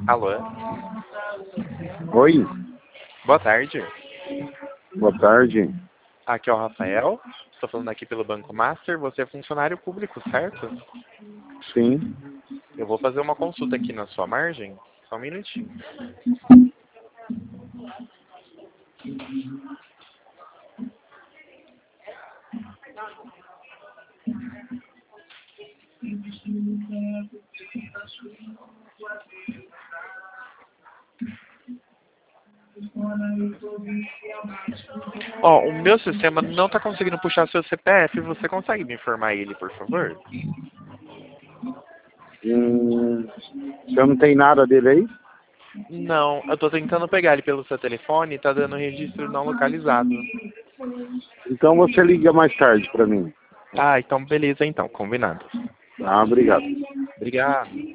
Alô? Oi, Boa tarde. boa tarde. Aqui é o Rafael. Estou falando aqui pelo Banco Master. Você é funcionário público, certo? Sim. Eu vou fazer uma consulta aqui na sua margem. Só um minutinho. Ó, o meu sistema não está conseguindo puxar seu CPF. Você consegue me informar ele, por favor? Você não tem nada dele aí? Não, eu estou tentando pegar ele pelo seu telefone e está dando registro não localizado. Então você liga mais tarde para mim. Ah, então beleza então, combinado. Ah, obrigado. Obrigado.